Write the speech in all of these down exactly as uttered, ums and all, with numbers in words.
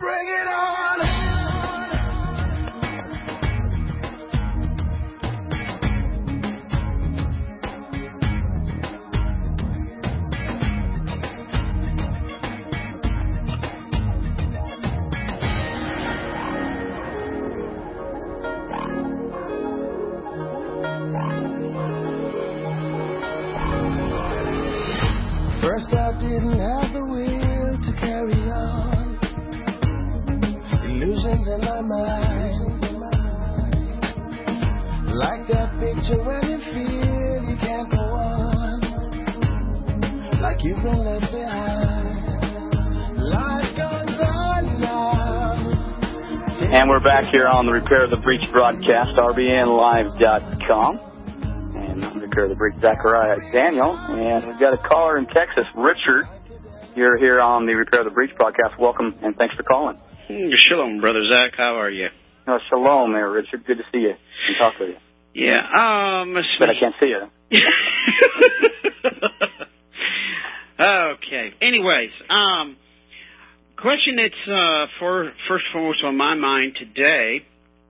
bring it on. First I didn't have the will to carry on. Illusions in my mind. Like that picture when you feel you can't go on. Like you've been left behind. Life goes on now. And we're back here on the Repair the Breach broadcast, R B N live dot com. And I'm Repair the Breach, Zachariah Daniel. And we've got a caller in Texas, Richard. You're here on the Repair the Breach broadcast. Welcome, and thanks for calling. Shalom, Brother Zach. How are you? Oh, shalom there, Richard. Good to see you and talk with you. Yeah, um... But I can't see you. Okay. Anyways, um, question that's uh, for first and foremost on my mind today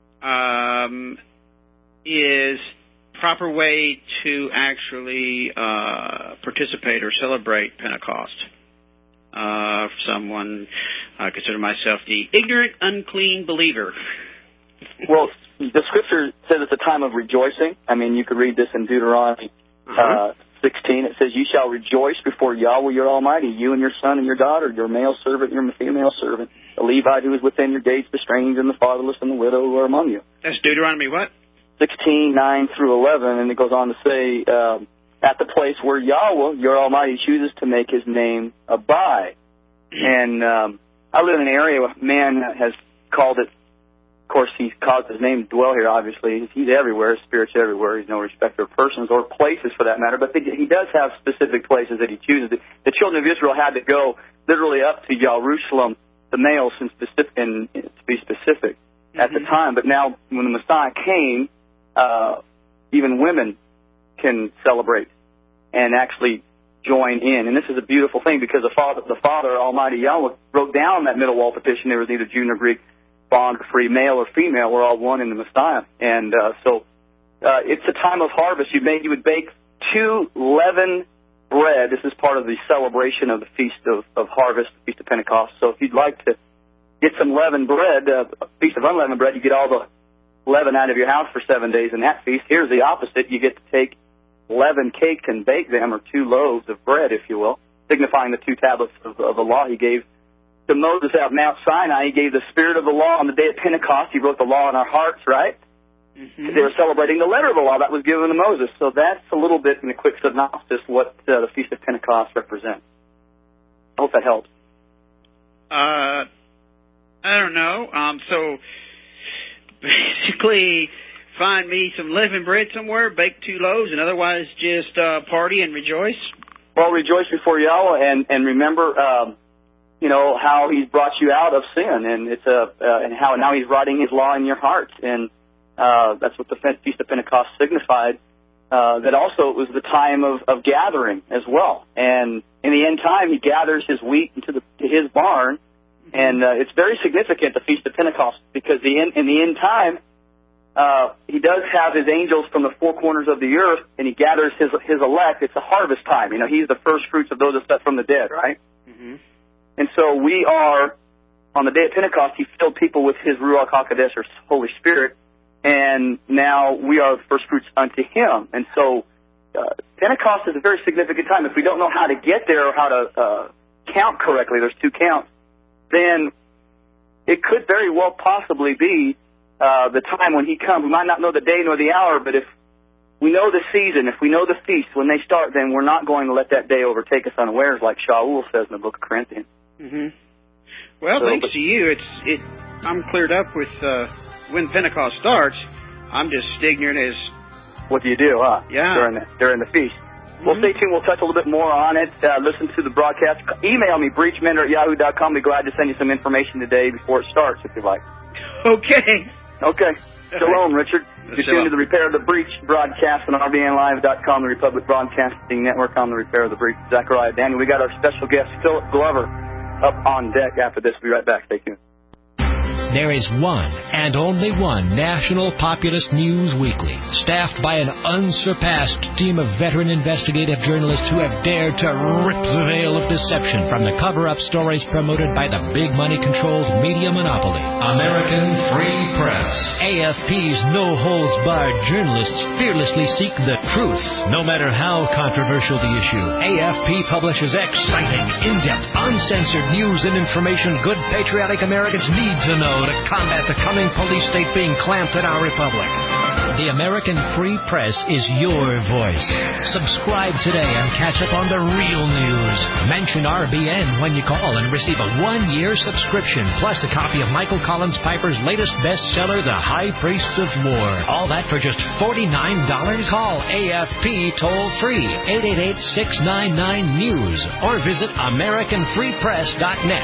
um, is proper way to actually uh, participate or celebrate Pentecost. Uh, someone, I consider myself the ignorant, unclean believer. Well, the scripture says it's a time of rejoicing. I mean, you could read this in Deuteronomy uh, sixteen. It says, "You shall rejoice before Yahweh your Almighty, you and your son and your daughter, your male servant and your female servant, the Levite who is within your gates, the stranger and the fatherless and the widow who are among you." That's Deuteronomy what? sixteen, nine through eleven, and it goes on to say, um, "At the place where Yahweh your Almighty chooses to make his name abide." And um, I live in an area where man has called it, of course, he's caused his name to dwell here, obviously. He's everywhere, his spirit's everywhere. He's no respecter of persons or places for that matter, but he does have specific places that he chooses. The children of Israel had to go literally up to Jerusalem, the males, and, specific, and to be specific mm-hmm. at the time. But now when the Messiah came, uh, even women can celebrate and actually join in. And this is a beautiful thing because the Father, the Father, Almighty Yahweh, wrote down that middle wall petition. There was neither Jew nor Greek, bond or free, male or female. We're all one in the Messiah. And uh, so uh, it's a time of harvest. You, made, you would bake two leavened bread. This is part of the celebration of the Feast of, of Harvest, the Feast of Pentecost. So if you'd like to get some leavened bread, uh, a Feast of Unleavened Bread, you get all the leaven out of your house for seven days in that feast. Here's the opposite. You get to take leavened cakes and bake them, or two loaves of bread, if you will, signifying the two tablets of, of the law he gave to Moses at Mount Sinai. He gave the spirit of the law on the day of Pentecost. He wrote the law in our hearts, right? Mm-hmm. They were celebrating the letter of the law that was given to Moses. So that's a little bit in a quick synopsis what uh, the Feast of Pentecost represents. I hope that helps. Uh, I don't know. Um, so basically, find me some leavened bread somewhere, bake two loaves, and otherwise just uh, party and rejoice? Well, rejoice before Yahweh, and, and remember, um, you know, how he's brought you out of sin, and it's a, uh, and how now he's writing his law in your heart, and uh, that's what the Feast of Pentecost signified. Uh, that also it was the time of, of gathering as well, and in the end time, he gathers his wheat into the, to his barn, and uh, it's very significant, the Feast of Pentecost, because the in, in the end time, Uh, he does have his angels from the four corners of the earth, and he gathers his his elect. It's a harvest time. You know, he's the first fruits of those that set from the dead, right? Mm-hmm. And so we are, on the day of Pentecost, he filled people with his Ruach HaKodesh, or Holy Spirit, and now we are the first fruits unto him. And so uh, Pentecost is a very significant time. If we don't know how to get there or how to uh, count correctly, there's two counts, then it could very well possibly be Uh, the time when he comes. We might not know the day nor the hour, but if we know the season, if we know the feast, when they start, then we're not going to let that day overtake us unawares, like Shaul says in the book of Corinthians. Mm-hmm. Well, so, thanks but, to you, it's it. I'm cleared up with uh, when Pentecost starts. I'm just ignorant as... What do you do, huh? Yeah. During the, during the feast. Mm-hmm. Well, stay tuned. We'll touch a little bit more on it. Uh, listen to the broadcast. Email me, breachmender at yahoo dot com. Be glad to send you some information today before it starts, if you like. Okay. Okay. Shalom, Richard. You're tuned to the Repair of the Breach broadcast on R B N live dot com, the Republic Broadcasting Network on the Repair of the Breach. Zachariah Daniel. We got our special guest, Philip Glover, up on deck after this. We'll be right back. Stay tuned. There is one and only one national populist news weekly, staffed by an unsurpassed team of veteran investigative journalists who have dared to rip the veil of deception from the cover-up stories promoted by the big money-controlled media monopoly. American Free Press. A F P's no-holds-barred journalists fearlessly seek the truth, no matter how controversial the issue. A F P publishes exciting, in-depth, uncensored news and information good patriotic Americans need to know to combat the coming police state being clamped in our republic. The American Free Press is your voice. Subscribe today and catch up on the real news. Mention R B N when you call and receive a one-year subscription, plus a copy of Michael Collins Piper's latest bestseller, The High Priests of War. All that for just forty-nine dollars. Call A F P toll-free, eight eight eight, six nine nine, news, or visit American Free Press dot net.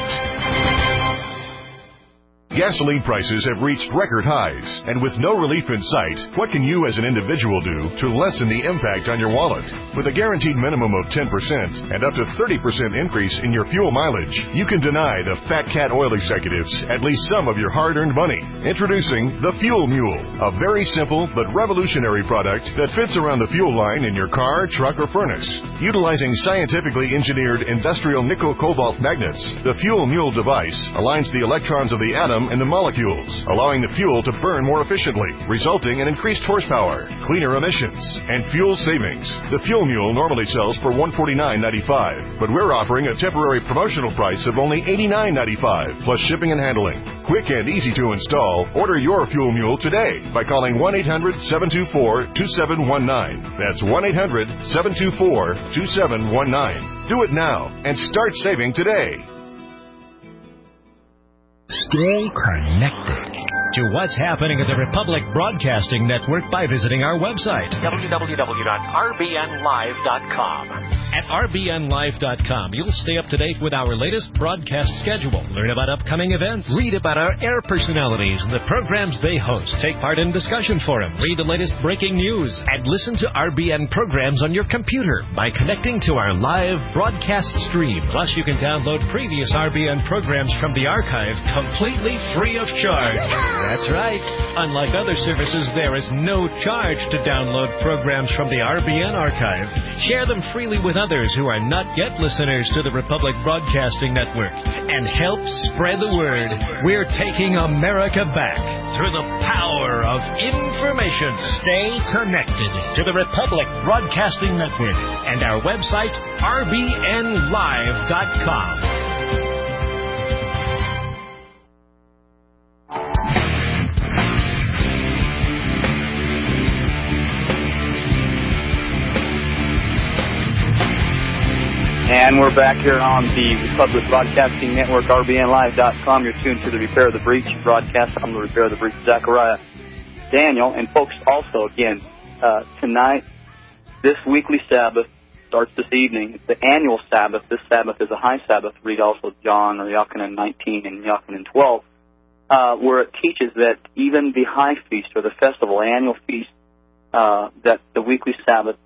Gasoline prices have reached record highs, and with no relief in sight, what can you as an individual do to lessen the impact on your wallet? With a guaranteed minimum of ten percent and up to thirty percent increase in your fuel mileage, you can deny the Fat Cat oil executives at least some of your hard-earned money. Introducing the Fuel Mule, a very simple but revolutionary product that fits around the fuel line in your car, truck, or furnace. Utilizing scientifically engineered industrial nickel-cobalt magnets, the Fuel Mule device aligns the electrons of the atom and the molecules, allowing the fuel to burn more efficiently, resulting in increased horsepower, cleaner emissions, and fuel savings. The Fuel Mule normally sells for one hundred forty-nine dollars and ninety-five cents, but we're offering a temporary promotional price of only eighty-nine dollars and ninety-five cents, plus shipping and handling. Quick and easy to install. Order your Fuel Mule today by calling one eight hundred, seven two four, two seven one nine. That's one eight hundred, seven two four, two seven one nine. Do it now and start saving today. Stay connected to what's happening at the Republic Broadcasting Network by visiting our website, w w w dot r b n live dot com. At r b n live dot com, you'll stay up to date with our latest broadcast schedule, learn about upcoming events, read about our air personalities and the programs they host, take part in discussion forums, read the latest breaking news, and listen to R B N programs on your computer by connecting to our live broadcast stream. Plus, you can download previous R B N programs from the archive completely free of charge. That's right. Unlike other services, there is no charge to download programs from the R B N archive. Share them freely with others who are not yet listeners to the Republic Broadcasting Network and help spread the word. We're taking America back through the power of information. Stay connected to the Republic Broadcasting Network and our website, r b n live dot com. And we're back here on the Republic Broadcasting Network, r b n live dot com. You're tuned to the Repair the Breach broadcast. I'm the Repair the Breach, Zachariah Daniel. And folks, also, again, uh, tonight, this weekly Sabbath starts this evening. It's the annual Sabbath. This Sabbath is a high Sabbath. Read also John or Yochanan nineteen and Yochanan twelve, uh, where it teaches that even the high feast or the festival, annual feast, uh, that the weekly Sabbath,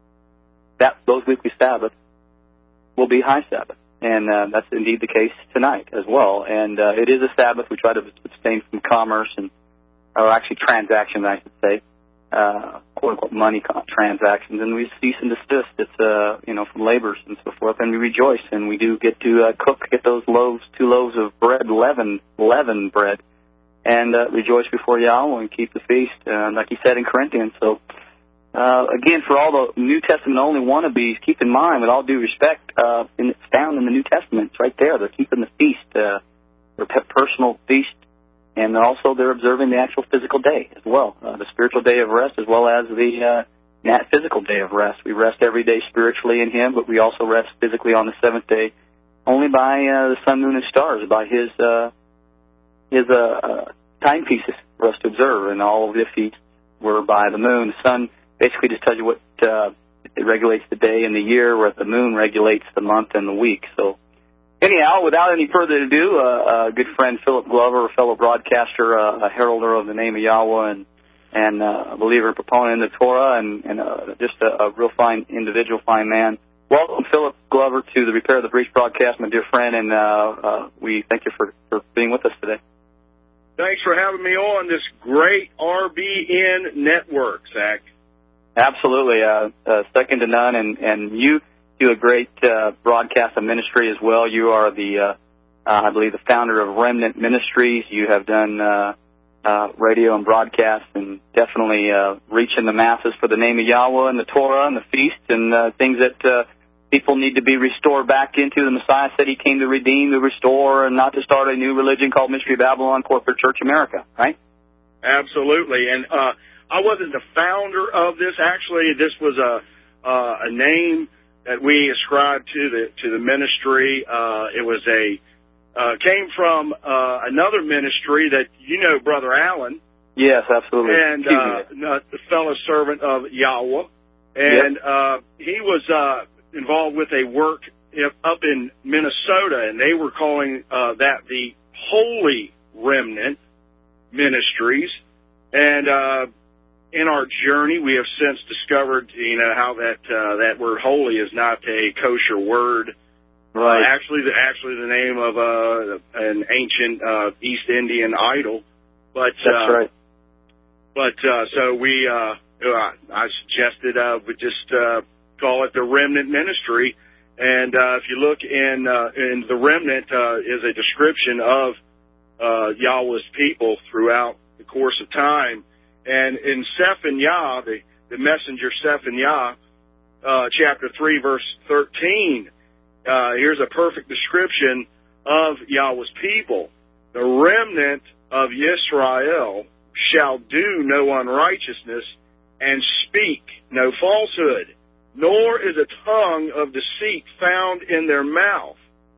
that those weekly Sabbaths, will be high Sabbath, and uh, that's indeed the case tonight as well. And uh, it is a Sabbath. We try to abstain from commerce and, or actually transactions, I should say, uh, quote unquote money transactions, and we cease and desist. It's uh, you know, from labors and so forth, and we rejoice, and we do get to uh, cook, get those loaves, two loaves of bread, leavened, leavened bread, and uh, rejoice before Yahweh and keep the feast, uh, like He said in Corinthians. So. Uh, again, for all the New Testament only wannabes, keep in mind, with all due respect, uh, and it's found in the New Testament. It's right there. They're keeping the feast, uh, their personal feast, and also they're observing the actual physical day as well, uh, the spiritual day of rest as well as the uh, physical day of rest. We rest every day spiritually in Him, but we also rest physically on the seventh day only by uh, the sun, moon, and stars, by His uh, His uh, uh, timepieces for us to observe, and all of the feasts were by the moon. The sun basically just tells you what uh, it regulates the day and the year, where the moon regulates the month and the week. So anyhow, without any further ado, uh, a good friend Philip Glover, a fellow broadcaster, uh, a heralder of the name of Yahweh, and, and uh, a believer and proponent in the Torah, and, and uh, just a, a real fine individual, fine man. Welcome, Philip Glover, to the Repair the Breach broadcast, my dear friend, and uh, uh, we thank you for, for being with us today. thanks for having me on this great R B N network, Zach. Absolutely, uh, uh, second to none, and, and you do a great uh, broadcast and ministry as well. You are the, uh, uh, I believe, the founder of Remnant Ministries. You have done uh, uh, radio and broadcast, and definitely uh, reaching the masses for the name of Yahweh and the Torah and the feast and uh, things that uh, people need to be restored back into. The Messiah said he came to redeem, to restore, and not to start a new religion called Mystery Babylon Corporate Church America, right? Absolutely. And uh, I wasn't the founder of this. Actually, this was a uh, a name that we ascribed to the to the ministry. Uh, it was a uh, came from uh, another ministry that you know, Brother Allen. Yes, absolutely. And uh, the fellow servant of Yahweh. And yep. uh, he was uh, involved with a work up in Minnesota, and they were calling uh, that the Holy Remnant Ministries. And uh, in our journey, we have since discovered, you know, how that uh, that word "holy" is not a kosher word. Right. Uh, actually, the actually the name of uh, an ancient uh, East Indian idol. But that's uh, right. But uh, so we, uh, I suggested uh, we just uh, call it the Remnant Ministry. And uh, if you look in uh, in the Remnant, uh, is a description of uh, Yahweh's people throughout the course of time. And in Zephaniah, the, the messenger Zephaniah, uh, chapter three, verse thirteen, uh, here's a perfect description of Yahweh's people. The remnant of Yisrael shall do no unrighteousness and speak no falsehood, nor is a tongue of deceit found in their mouth.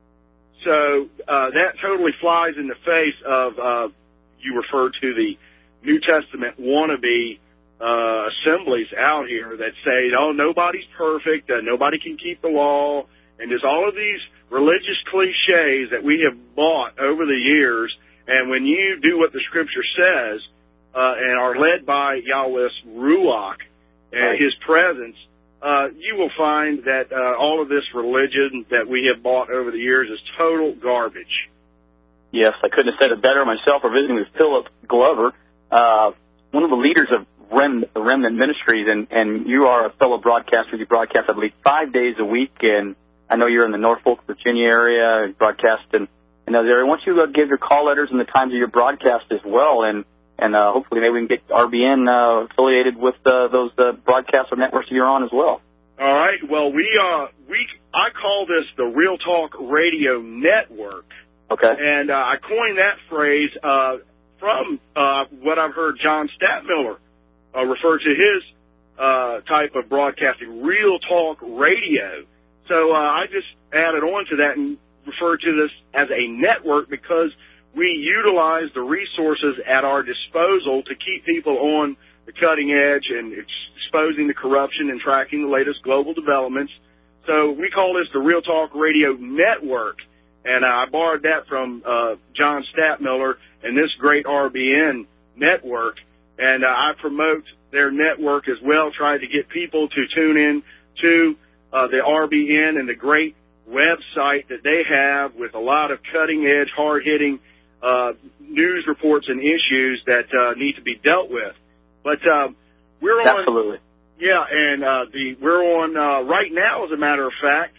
So uh, that totally flies in the face of, uh, you refer to the New Testament wannabe uh, assemblies out here that say, oh, nobody's perfect, uh, nobody can keep the law, and there's all of these religious cliches that we have bought over the years. And when you do what the Scripture says uh, and are led by Yahweh's Ruach and right. His presence, uh, you will find that uh, all of this religion that we have bought over the years is total garbage. Yes, I couldn't have said it better myself. We're visiting with Philip Glover, uh, one of the leaders of Rem, the Remnant Ministries, and, and you are a fellow broadcaster. You broadcast, I believe, five days a week, and I know you're in the Norfolk, Virginia area, broadcast in, in those areas. Why don't you uh, give your call letters and the times of your broadcast as well, and and uh, hopefully maybe we can get R B N uh, affiliated with uh, those uh, broadcast or networks you're on as well. All right. Well, we uh we I call this the Real Talk Radio Network. Okay. And uh, I coined that phrase uh, from uh, what I've heard John Stadtmiller uh, refer to his uh, type of broadcasting, Real Talk Radio. So uh, I just added on to that and referred to this as a network because we utilize the resources at our disposal to keep people on the cutting edge and exposing the corruption and tracking the latest global developments. So we call this the Real Talk Radio Network. And uh, I borrowed that from uh, John Stadtmiller and this great R B N network. And uh, I promote their network as well, trying to get people to tune in to uh, the R B N and the great website that they have with a lot of cutting-edge, hard-hitting uh, news reports and issues that uh, need to be dealt with. But uh, we're on... Absolutely. Yeah, and uh, the we're on uh, right now, as a matter of fact.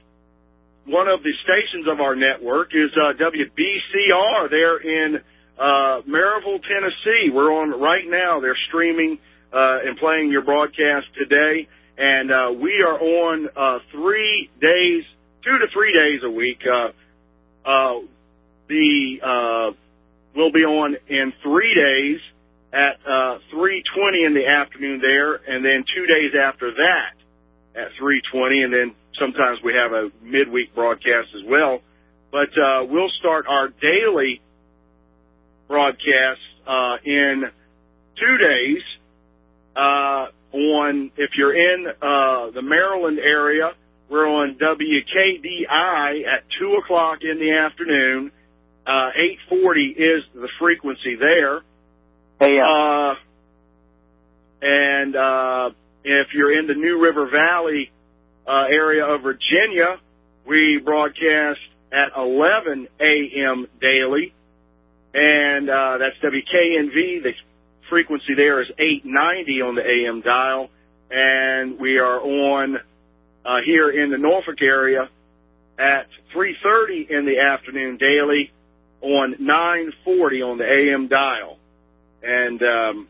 One of the stations of our network is uh, W B C R there in uh, Maryville, Tennessee. We're on right now. They're streaming uh, and playing your broadcast today. And uh, we are on uh, three days, two to three days a week. Uh, uh, the uh, we'll be on in three days at uh, three twenty in the afternoon there, and then two days after that at three twenty, and then sometimes we have a midweek broadcast as well. But uh, we'll start our daily broadcast uh, in two days uh, on, if you're in uh, the Maryland area, we're on W K D I at two o'clock in the afternoon. Uh, eight forty is the frequency there. Hey, uh, uh, and uh, if you're in the New River Valley Uh, area of Virginia, we broadcast at eleven a.m. daily. and uh, that's W K N V. The frequency there is eight ninety on the A M dial, and we are on uh, here in the Norfolk area at three thirty in the afternoon daily on nine forty on the A M dial. And um,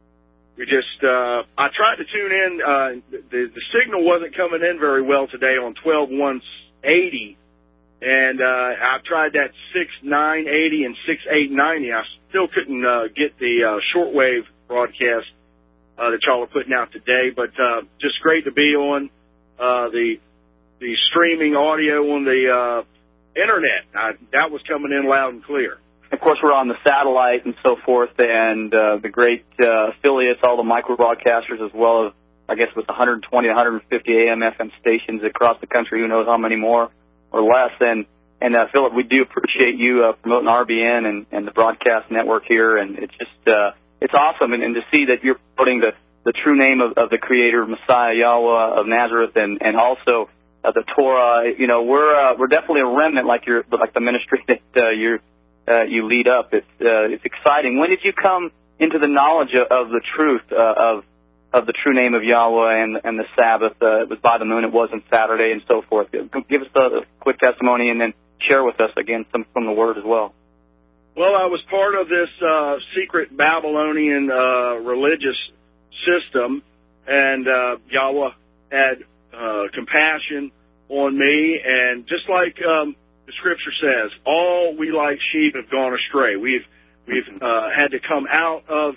we just, uh, I tried to tune in. Uh, the, the signal wasn't coming in very well today on twelve one eighty. And uh, I tried that six nine eighty and six eight ninety. I still couldn't uh, get the uh, shortwave broadcast uh, that y'all are putting out today. But uh, just great to be on uh, the the streaming audio on the uh, internet. I, that was coming in loud and clear. Of course, we're on the satellite and so forth, and uh, the great uh, affiliates, all the micro broadcasters, as well as, I guess, with one hundred twenty, one hundred fifty A M F M stations across the country. Who knows how many more or less. And, and uh, Philip, we do appreciate you uh, promoting R B N and, and the broadcast network here. And it's just, uh, it's awesome. And, and to see that you're putting the, the true name of, of the Creator, Messiah, Yahweh of Nazareth, and, and also uh, the Torah. You know, we're uh, we're definitely a remnant, like you're, like the ministry that uh, you're, uh, you lead up. It's uh, it's exciting. When did you come into the knowledge of, of the truth uh, of of the true name of Yahweh and, and the Sabbath? Uh, it was by the moon, it wasn't Saturday, and so forth. Give us a, a quick testimony, and then share with us, again, some from the Word as well. Well, I was part of this uh, secret Babylonian uh, religious system, and uh, Yahweh had uh, compassion on me, and just like um, the Scripture says, all we like sheep have gone astray. We've we've uh, had to come out of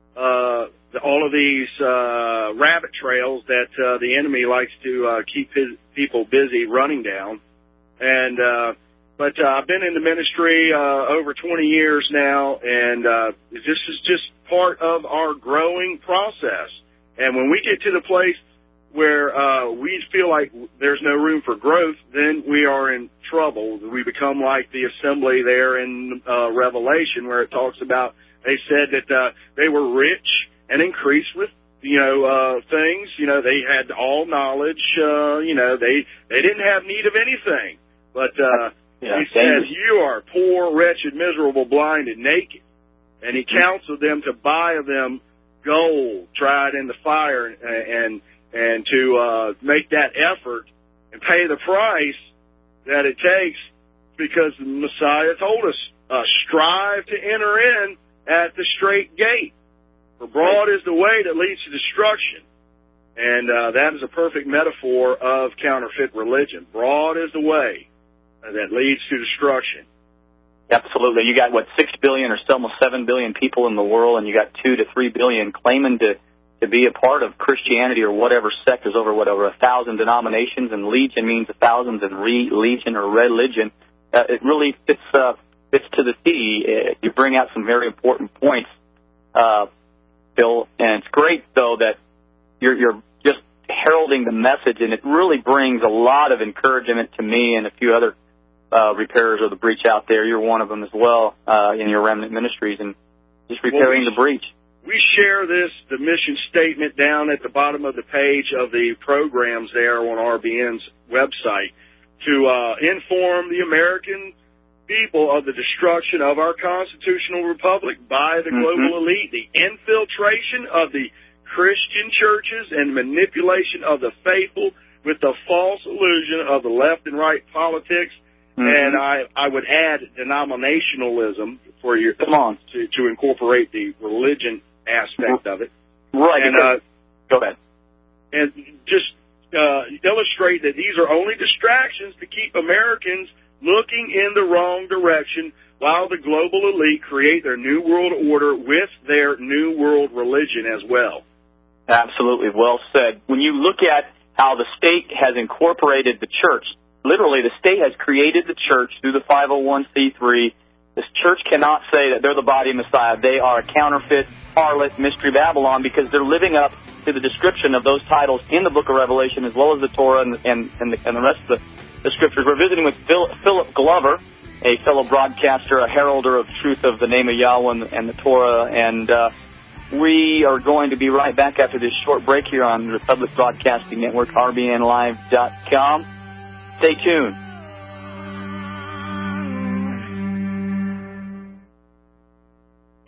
uh, the, all of these uh, rabbit trails that uh, the enemy likes to uh, keep his people busy running down. And uh, but uh, I've been in the ministry uh, over twenty years now, and uh, this is just part of our growing process. And when we get to the place where uh, we feel like there's no room for growth, then we are in trouble. We become like the assembly there in uh, Revelation, where it talks about, they said that uh, they were rich and increased with, you know, uh, things. You know, they had all knowledge. Uh, you know, they they didn't have need of anything. But uh, yeah, he says, you are poor, wretched, miserable, blind, and naked. And he counseled them to buy of them gold tried in the fire, and and, and to uh, make that effort and pay the price that it takes, because the Messiah told us, uh, strive to enter in at the straight gate. For broad is the way that leads to destruction. And uh, that is a perfect metaphor of counterfeit religion. Broad is the way that leads to destruction. Absolutely. You got, what, six billion or so, almost seven billion people in the world, and you got two to three billion claiming to, to be a part of Christianity or whatever sect. There's over, what, over a thousand denominations, and legion means a thousand, and re, legion or religion. Uh, it really fits, uh, fits to the T. Uh, you bring out some very important points, uh, Bill, and it's great, though, that you're, you're just heralding the message, and it really brings a lot of encouragement to me and a few other uh, repairers of the breach out there. You're one of them as well uh, in your remnant ministries, and just repairing well, we, the breach. We share this, the mission statement, down at the bottom of the page of the programs there on R B N's website to uh, inform the American people of the destruction of our constitutional republic by the mm-hmm. global elite, the infiltration of the Christian churches and manipulation of the faithful with the false illusion of the left and right politics. Mm-hmm. And I, I would add denominationalism for your Come on. to, to incorporate the religion aspect of it. Right. And, uh, go ahead. And just uh, illustrate that these are only distractions to keep Americans looking in the wrong direction while the global elite create their new world order with their new world religion as well. Absolutely. Well said. When you look at how the state has incorporated the church, literally the state has created the church through the five oh one c three. This church cannot say that they're the body of Messiah. They are a counterfeit, harlot, mystery Babylon, because they're living up to the description of those titles in the book of Revelation, as well as the Torah and, and, and, the, and the rest of the, the scriptures. We're visiting with Phil, Philip Glover, a fellow broadcaster, a heralder of truth of the name of Yahweh and, and the Torah, and uh, we are going to be right back after this short break here on the Republic Broadcasting Network, R B N live dot com. Stay tuned.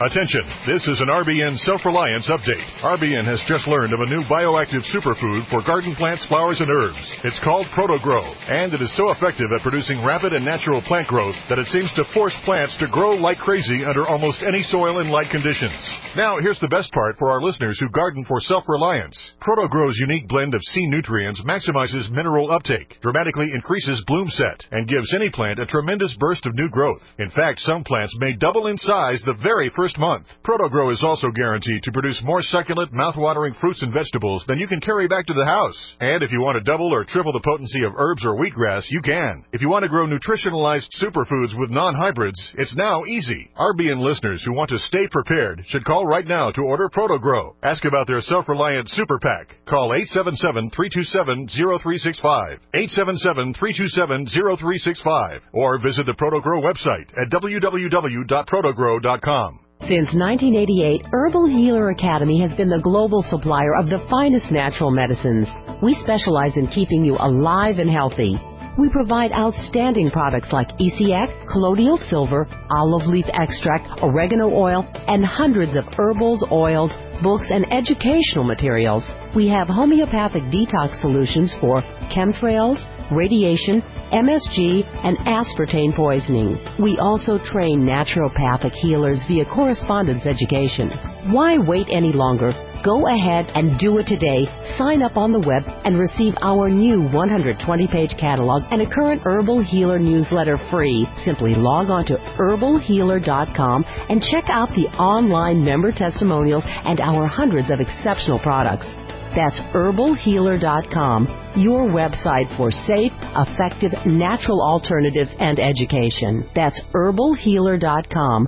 Attention, this is an R B N Self-Reliance update. R B N has just learned of a new bioactive superfood for garden plants, flowers, and herbs. It's called ProtoGrow, and it is so effective at producing rapid and natural plant growth that it seems to force plants to grow like crazy under almost any soil and light conditions. Now, here's the best part for our listeners who garden for self-reliance. ProtoGrow's unique blend of C nutrients maximizes mineral uptake, dramatically increases bloom set, and gives any plant a tremendous burst of new growth. In fact, some plants may double in size the very first First month. ProtoGrow is also guaranteed to produce more succulent, mouth-watering fruits and vegetables than you can carry back to the house. And if you want to double or triple the potency of herbs or wheatgrass, you can. If you want to grow nutritionalized superfoods with non-hybrids, it's now easy. R B N listeners who want to stay prepared should call right now to order ProtoGrow. Ask about their self-reliant super pack. Call eight seven seven, three two seven, zero three six five, eight seven seven, three two seven, zero three six five, or visit the ProtoGrow website at w w w dot protogrow dot com. Since nineteen eighty-eight, Herbal Healer Academy has been the global supplier of the finest natural medicines. We specialize in keeping you alive and healthy. We provide outstanding products like E C X, colloidal silver, olive leaf extract, oregano oil, and hundreds of herbals, oils, books, and educational materials. We have homeopathic detox solutions for chemtrails, radiation, M S G, and aspartame poisoning. We also train naturopathic healers via correspondence education. Why wait any longer? Go ahead and do it today. Sign up on the web and receive our new one hundred twenty page catalog and a current Herbal Healer newsletter free. Simply log on to herbal healer dot com and check out the online member testimonials and our hundreds of exceptional products. That's herbal healer dot com, your website for safe, effective, natural alternatives and education. That's herbal healer dot com.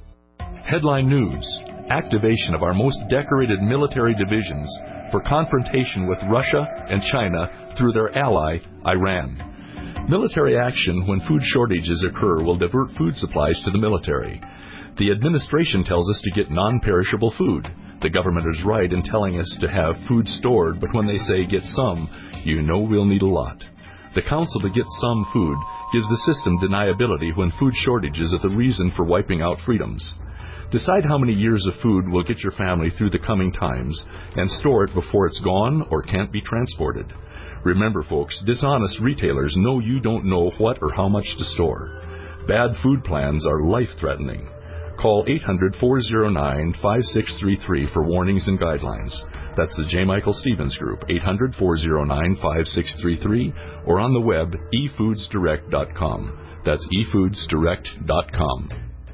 Headline News. Activation of our most decorated military divisions for confrontation with Russia and China through their ally, Iran. Military action when food shortages occur will divert food supplies to the military. The administration tells us to get non-perishable food. The government is right in telling us to have food stored, but when they say get some, you know we'll need a lot. The counsel to get some food gives the system deniability when food shortages are the reason for wiping out freedoms. Decide how many years of food will get your family through the coming times and store it before it's gone or can't be transported. Remember, folks, dishonest retailers know you don't know what or how much to store. Bad food plans are life-threatening. Call eight hundred, four oh nine, five six three three for warnings and guidelines. That's the J. Michael Stevens Group, eight hundred, four oh nine, five six three three, or on the web, e foods direct dot com. That's e foods direct dot com.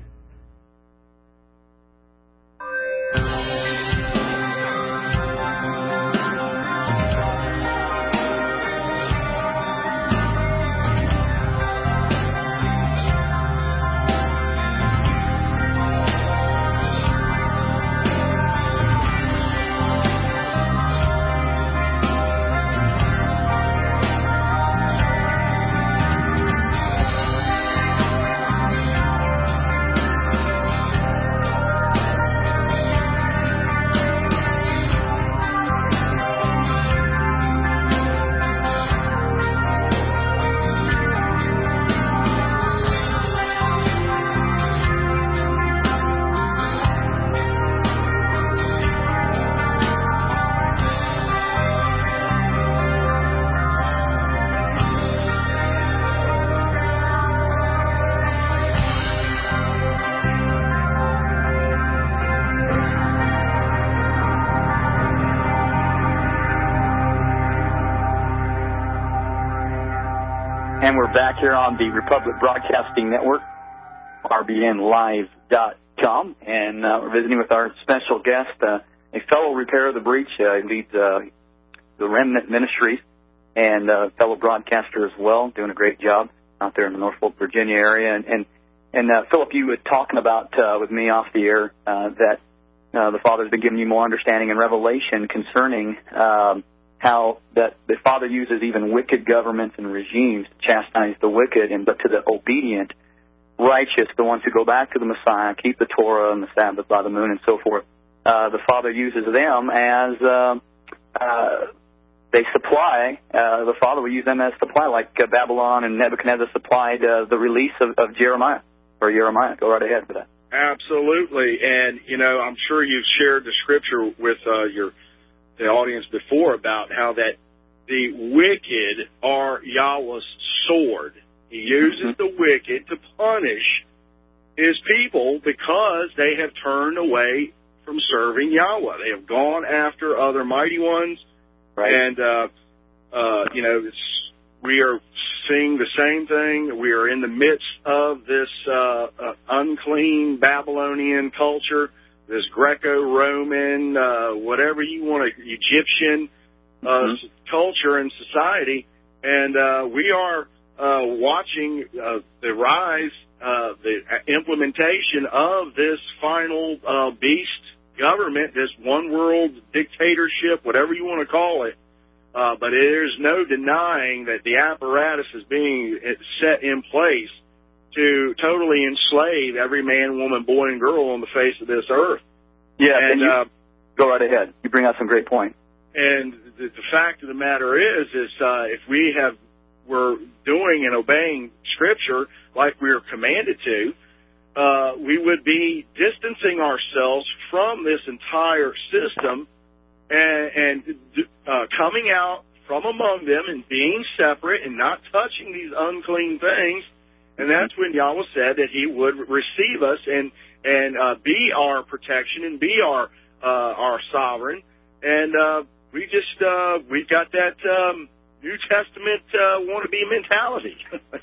And we're back here on the Republic Broadcasting Network, R B N live dot com, and uh, we're visiting with our special guest, uh, a fellow repairer of the breach. Uh, he leads uh, the Remnant Ministries and uh, fellow broadcaster as well, doing a great job out there in the Norfolk, Virginia area. And, and, and uh, Philip, you were talking about uh, with me off the air uh, that uh, the Father's been giving you more understanding and revelation concerning um, how that the Father uses even wicked governments and regimes to chastise the wicked, and but to the obedient, righteous, the ones who go back to the Messiah, keep the Torah and the Sabbath by the moon and so forth, uh, the Father uses them as uh, uh, they supply, uh, the Father will use them as supply, like uh, Babylon and Nebuchadnezzar supplied uh, the release of, of Jeremiah, or Jeremiah. Go right ahead with that. Absolutely. And, you know, I'm sure you've shared the scripture with uh, your the audience before about how that the wicked are Yahweh's sword. He uses the wicked to punish his people because they have turned away from serving Yahweh. They have gone after other mighty ones. Right. And, uh, uh, you know, it's, we are seeing the same thing. We are in the midst of this uh, uh, unclean Babylonian culture, this Greco-Roman, uh, whatever you want to, Egyptian uh, mm-hmm. culture and society. And uh, we are uh, watching uh, the rise, uh, the implementation of this final uh, beast government, this one-world dictatorship, whatever you want to call it. Uh, but there's no denying that the apparatus is being set in place to totally enslave every man, woman, boy, and girl on the face of this earth. Yeah, and, and you, uh, go right ahead. You bring out some great points. And the, the fact of the matter is, is uh, if we have we're doing and obeying Scripture like we are commanded to, uh, we would be distancing ourselves from this entire system and, and uh, coming out from among them and being separate and not touching these unclean things. And that's when Yahweh said that He would receive us and and uh, be our protection and be our uh, our sovereign. And uh, we just uh, we've got that um, New Testament uh, wannabe mentality.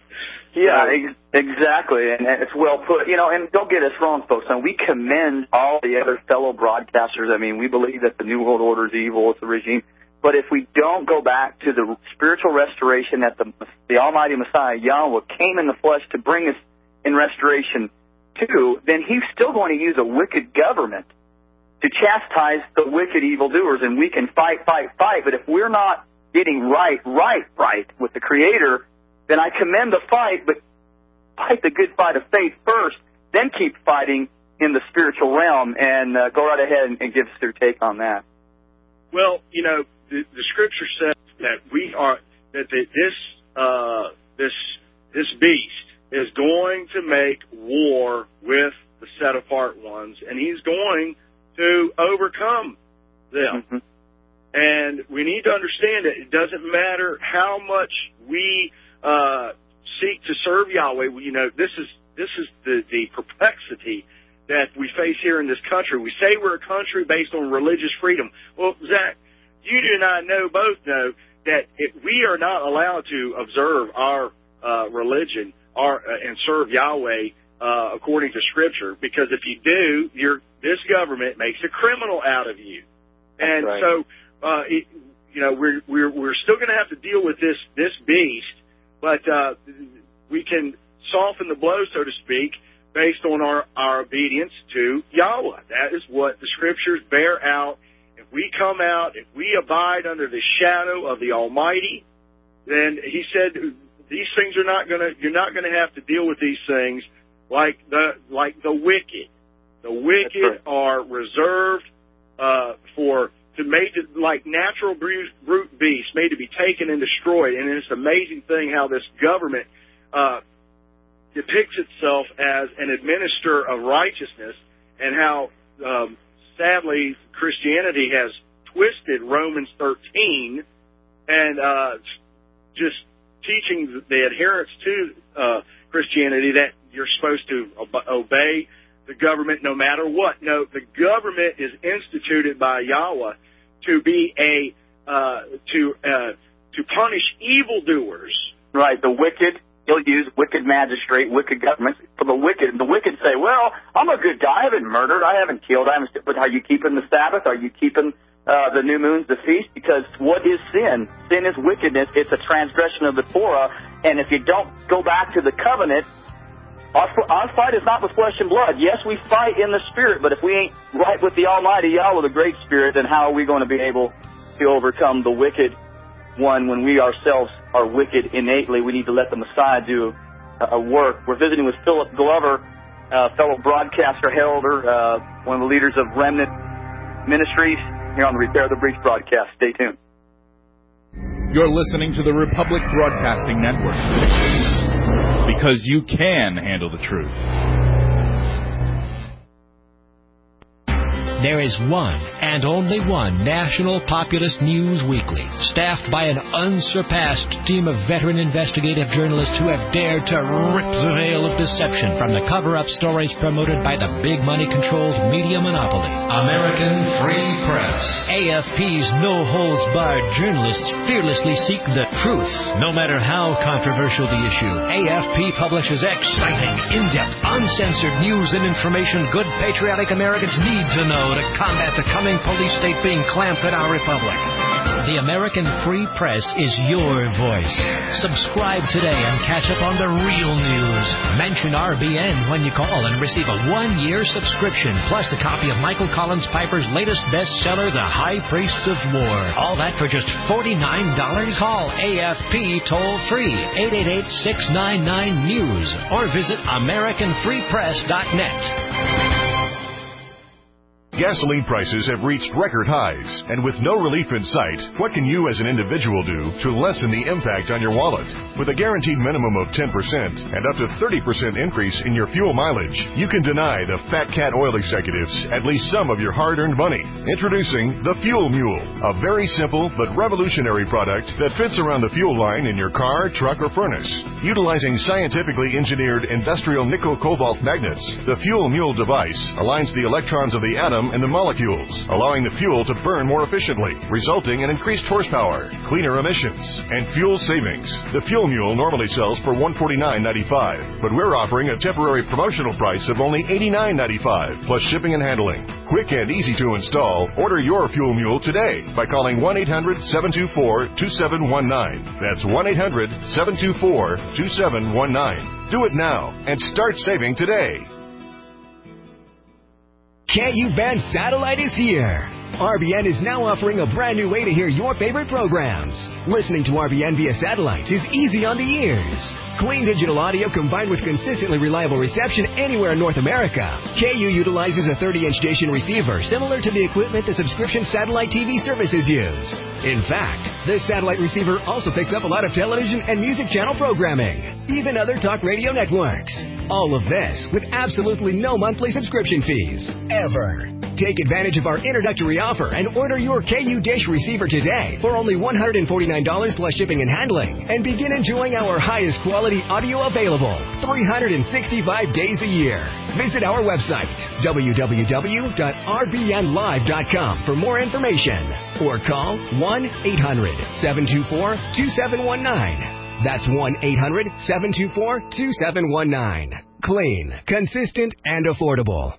Yeah, ex- exactly, and, and it's well put. You know, and don't get us wrong, folks. I mean, we commend all the other fellow broadcasters. I mean, we believe that the New World Order is evil, it's a regime. But if we don't go back to the spiritual restoration that the the Almighty Messiah, Yahweh, came in the flesh to bring us in restoration to, then He's still going to use a wicked government to chastise the wicked evildoers, and we can fight, fight, fight. But if we're not getting right, right, right with the Creator, then I commend the fight, but fight the good fight of faith first, then keep fighting in the spiritual realm. And uh, go right ahead and, and give us your take on that. Well, you know, the, the Scripture says that we are that the, this uh, this this beast is going to make war with the set apart ones, and he's going to overcome them. Mm-hmm. And we need to understand that it doesn't matter how much we uh, seek to serve Yahweh. You know, this is this is the, the perplexity that we face here in this country. We say we're a country based on religious freedom. Well, Zach, you and I know, both know, that if we are not allowed to observe our uh, religion our, uh, and serve Yahweh uh, according to Scripture, because if you do, you're, this government makes a criminal out of you. And right. so, uh, it, you know, we're we're we're still going to have to deal with this this beast, but uh, we can soften the blow, so to speak, based on our, our obedience to Yahweh. That is what the Scriptures bear out. If we come out, if we abide under the shadow of the Almighty, then He said these things are not going to, you're not going to have to deal with these things like the, like the wicked. The wicked right. are reserved uh, for, to made to, like natural brute, brute beasts, made to be taken and destroyed. And it's an amazing thing how this government uh, depicts itself as an administrator of righteousness, and how, um, sadly, Christianity has twisted Romans thirteen and uh, just teaching the adherents to uh, Christianity that you're supposed to ob- obey the government no matter what. No, the government is instituted by Yahweh to be a uh, to uh, to punish evildoers. Right, the wicked. He'll use wicked magistrate, wicked government. For the wicked, the wicked say, well, I'm a good guy. I haven't murdered. I haven't killed. I haven't. But are you keeping the Sabbath? Are you keeping uh, the new moons, the feast? Because what is sin? Sin is wickedness. It's a transgression of the Torah. And if you don't go back to the covenant, our, our fight is not with flesh and blood. Yes, we fight in the Spirit, but if we ain't right with the Almighty Yahweh, the Great Spirit, then how are we going to be able to overcome the wicked one when we ourselves are wicked innately? We need to let the Messiah do a work. We're visiting with Philip Glover, uh, fellow broadcaster, heralder, uh, one of the leaders of Remnant Ministries, here on the Repair the Breach broadcast. Stay tuned. You're listening to the Republic Broadcasting Network, because you can handle the truth. There is one and only one national populist news weekly, staffed by an unsurpassed team of veteran investigative journalists who have dared to rip the veil of deception from the cover-up stories promoted by the big money-controlled media monopoly. American Free Press. A F P's no-holds-barred journalists fearlessly seek the truth, no matter how controversial the issue. A F P publishes exciting, in-depth, uncensored news and information good patriotic Americans need to know to combat the coming police state being clamped at our republic. The American Free Press is your voice. Subscribe today and catch up on the real news. Mention R B N when you call and receive a one-year subscription, plus a copy of Michael Collins Piper's latest bestseller, The High Priests of War. All that for just forty-nine dollars. Call A F P toll-free, eight eight eight, six nine nine, news, or visit american free press dot net. Gasoline prices have reached record highs, and with no relief in sight, what can you as an individual do to lessen the impact on your wallet? With a guaranteed minimum of ten percent and up to thirty percent increase in your fuel mileage, you can deny the Fat Cat oil executives at least some of your hard-earned money. Introducing the Fuel Mule, a very simple but revolutionary product that fits around the fuel line in your car, truck, or furnace. Utilizing scientifically engineered industrial nickel-cobalt magnets, the Fuel Mule device aligns the electrons of the atom and the molecules, allowing the fuel to burn more efficiently, resulting in increased horsepower, cleaner emissions, and fuel savings. The Fuel Mule normally sells for one hundred forty-nine dollars and ninety-five cents, but we're offering a temporary promotional price of only eighty-nine dollars and ninety-five cents, plus shipping and handling. Quick and easy to install. Order your Fuel Mule today by calling one eight hundred, seven two four, two seven one nine. That's one eight hundred, seven two four, two seven one nine. Do it now and start saving today. K U Band Satellite is here. R B N is now offering a brand new way to hear your favorite programs. Listening to R B N via satellite is easy on the ears. Clean digital audio combined with consistently reliable reception anywhere in North America. K U utilizes a thirty-inch dish and receiver similar to the equipment the subscription satellite T V services use. In fact, this satellite receiver also picks up a lot of television and music channel programming, even other talk radio networks. All of this with absolutely no monthly subscription fees, ever. Take advantage of our introductory offer and order your K U dish receiver today for only one hundred forty-nine dollars plus shipping and handling, and begin enjoying our highest quality audio available three hundred sixty-five days a year. Visit our website, w w w dot r b n live dot com, for more information, or call one eight hundred, seven two four, two seven one nine. That's one eight hundred, seven two four, two seven one nine. Clean, consistent, and affordable.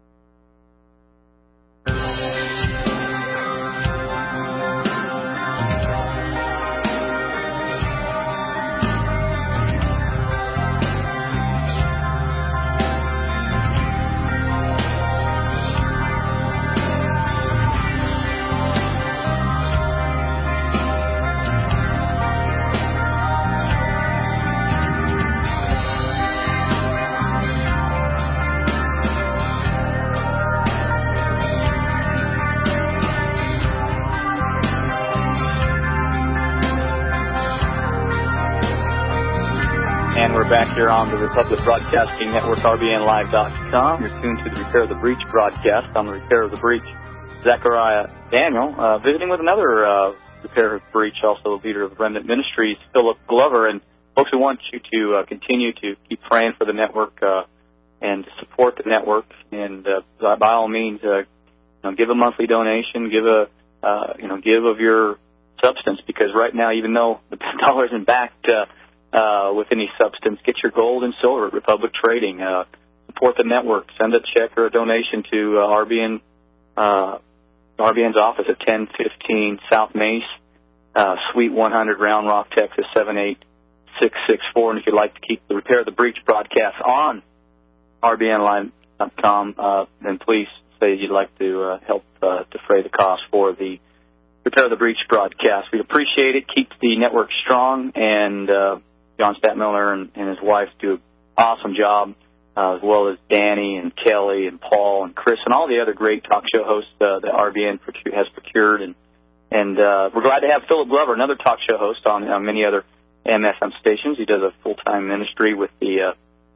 Back here on the Republic Broadcasting Network, R B N live dot com. You're tuned to the Repair the Breach broadcast. On the Repair of the Breach, Zechariah Daniel, uh, visiting with another uh, Repair of the Breach, also the leader of the Remnant Ministries, Philip Glover. And folks, we want you to uh, continue to keep praying for the network uh, and to support the network. And uh, by all means, uh, you know, give a monthly donation, give a uh, you know, give of your substance, because right now, even though the dollar isn't backed Uh, Uh, with any substance, get your gold and silver at Republic Trading. Uh, support the network. Send a check or a donation to uh, R B N, uh, R B N's office at ten fifteen South Mace, uh, Suite one hundred, Round Rock, Texas, seven eight six six four. And if you'd like to keep the Repair the Breach broadcast on R B N live dot com, uh, then please say you'd like to uh, help uh, defray the cost for the Repair the Breach broadcast. We appreciate it. Keep the network strong, and uh, John Stadtmiller and, and his wife do an awesome job, uh, as well as Danny and Kelly and Paul and Chris and all the other great talk show hosts uh, that R B N procu- has procured. And and uh, we're glad to have Philip Glover, another talk show host on uh, many other M F M stations. He does a full-time ministry with the uh,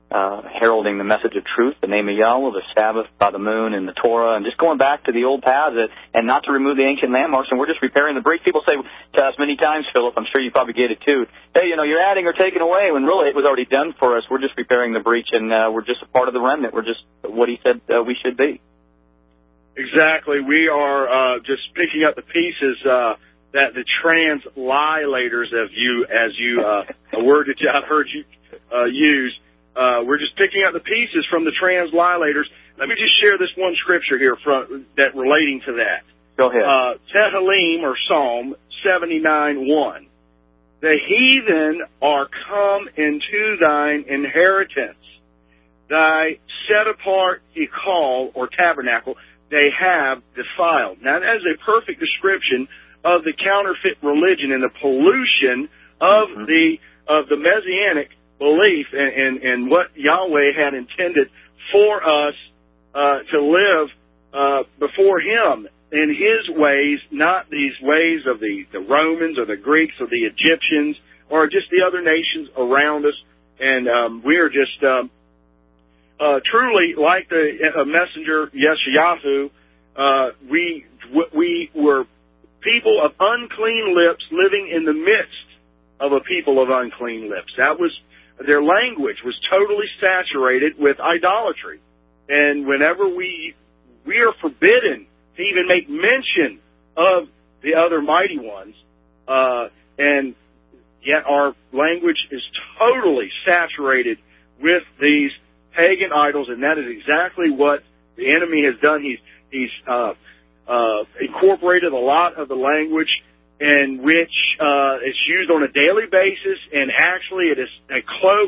uh, heralding the message of truth, the name of Yahweh, the Sabbath by the moon, and the Torah, and just going back to the old paths and not to remove the ancient landmarks. And we're just repairing the breach. People say to us many times, Philip, I'm sure you probably get it too, hey, you know, you're adding or taking away when really it was already done for us. We're just repairing the breach, and uh, we're just a part of the remnant. We're just what he said uh, we should be. Exactly. We are uh, just picking up the pieces uh, that the translilators, as you, as you uh, a word that I've heard you uh, use, uh, we're just picking up the pieces from the translilators. Let me just share this one scripture here from, that relating to that. Go ahead. Uh, Tehillim, or Psalm seventy-nine one. The heathen are come into thine inheritance. Thy set apart Hekal, or tabernacle, they have defiled. Now, that is a perfect description of the counterfeit religion and the pollution of mm-hmm. the of the Messianic belief and, and, and what Yahweh had intended for us uh, to live uh, before Him in His ways, not these ways of the, the Romans or the Greeks or the Egyptians or just the other nations around us. And um, we are just um, uh, truly like the uh, messenger Yeshayahu. Uh, we we were people of unclean lips living in the midst of a people of unclean lips. That was their language was totally saturated with idolatry. And whenever we we are forbidden to even make mention of the other mighty ones, uh, and yet our language is totally saturated with these pagan idols, and that is exactly what the enemy has done. He's he's uh, uh, incorporated a lot of the language in which uh, it's used on a daily basis, and actually it is a cloak